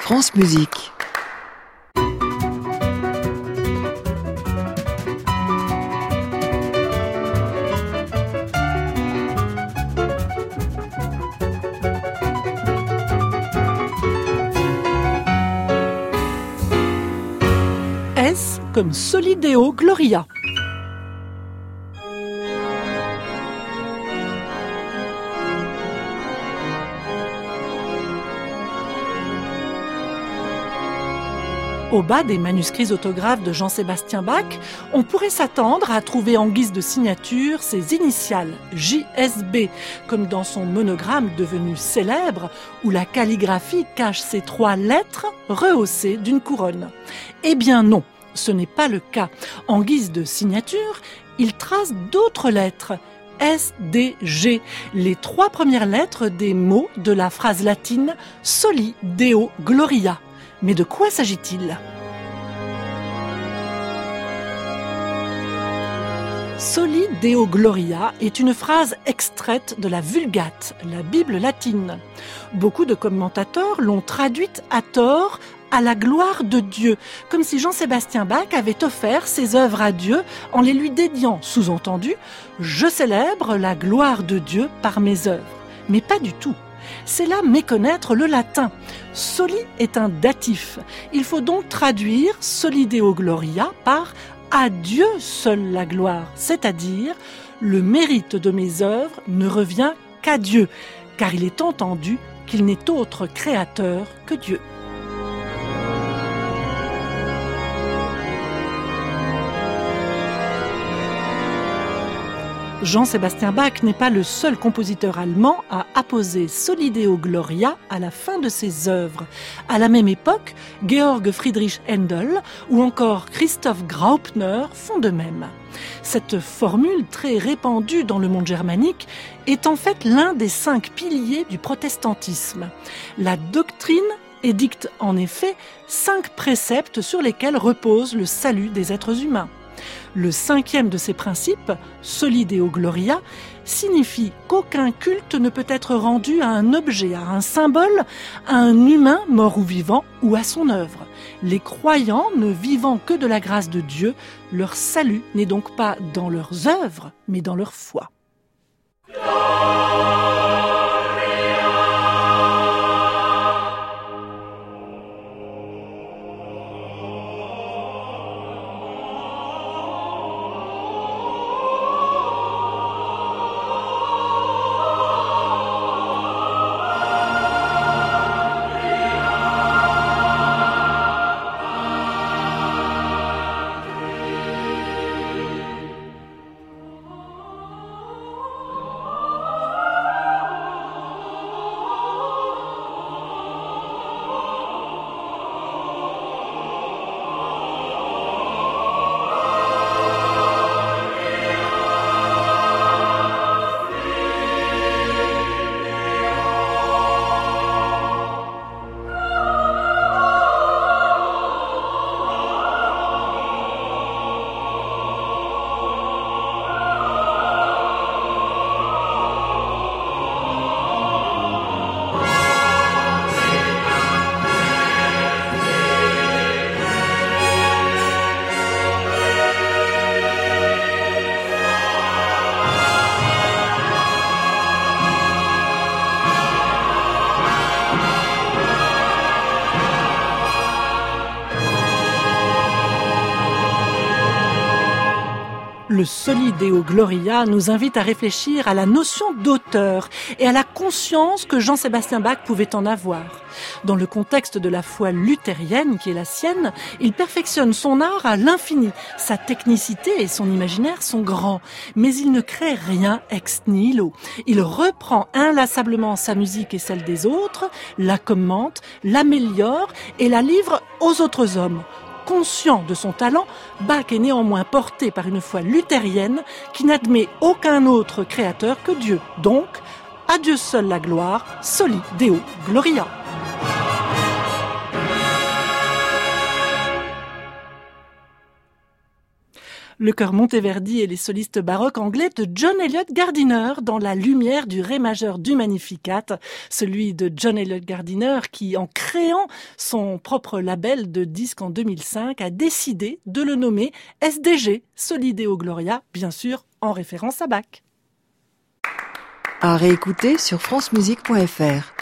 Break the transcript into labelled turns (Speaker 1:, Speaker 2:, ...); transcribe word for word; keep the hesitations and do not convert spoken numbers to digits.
Speaker 1: France Musique.
Speaker 2: S comme Soli Deo Gloria. Au bas des manuscrits autographes de Jean-Sébastien Bach, on pourrait s'attendre à trouver en guise de signature ses initiales, J S B, comme dans son monogramme devenu célèbre, où la calligraphie cache ces trois lettres rehaussées d'une couronne. Eh bien non, ce n'est pas le cas. En guise de signature, il trace d'autres lettres, S D G, les trois premières lettres des mots de la phrase latine « Soli Deo Gloria ». Mais de quoi s'agit-il ? Soli Deo Gloria est une phrase extraite de la Vulgate, la Bible latine. Beaucoup de commentateurs l'ont traduite à tort à la gloire de Dieu, comme si Jean-Sébastien Bach avait offert ses œuvres à Dieu en les lui dédiant, sous-entendu « Je célèbre la gloire de Dieu par mes œuvres ». Mais pas du tout. C'est là méconnaître le latin. Soli est un datif. Il faut donc traduire Soli Deo Gloria par « à Dieu seule la gloire », c'est-à-dire « le mérite de mes œuvres ne revient qu'à Dieu », car il est entendu qu'il n'est autre créateur que Dieu. Jean-Sébastien Bach n'est pas le seul compositeur allemand à apposer Soli Deo Gloria à la fin de ses œuvres. À la même époque, Georg Friedrich Händel ou encore Christoph Graupner font de même. Cette formule très répandue dans le monde germanique est en fait l'un des cinq piliers du protestantisme. La doctrine édicte en effet cinq préceptes sur lesquels repose le salut des êtres humains. Le cinquième de ces principes, Soli Deo Gloria, signifie qu'aucun culte ne peut être rendu à un objet, à un symbole, à un humain mort ou vivant ou à son œuvre. Les croyants ne vivant que de la grâce de Dieu, leur salut n'est donc pas dans leurs œuvres, mais dans leur foi. Le Soli Deo Gloria nous invite à réfléchir à la notion d'auteur et à la conscience que Jean-Sébastien Bach pouvait en avoir. Dans le contexte de la foi luthérienne qui est la sienne, il perfectionne son art à l'infini. Sa technicité et son imaginaire sont grands, mais il ne crée rien ex nihilo. Il reprend inlassablement sa musique et celle des autres, la commente, l'améliore et la livre aux autres hommes. Conscient de son talent, Bach est néanmoins porté par une foi luthérienne qui n'admet aucun autre créateur que Dieu. Donc, à Dieu seul la gloire, Soli Deo Gloria. Le chœur Monteverdi et les solistes baroques anglais de John Eliot Gardiner dans la lumière du Ré majeur du Magnificat, celui de John Eliot Gardiner qui, en créant son propre label de disques en deux mille cinq, a décidé de le nommer S D G, Soli Deo Gloria, bien sûr en référence à Bach.
Speaker 1: À réécouter sur francemusique point f r.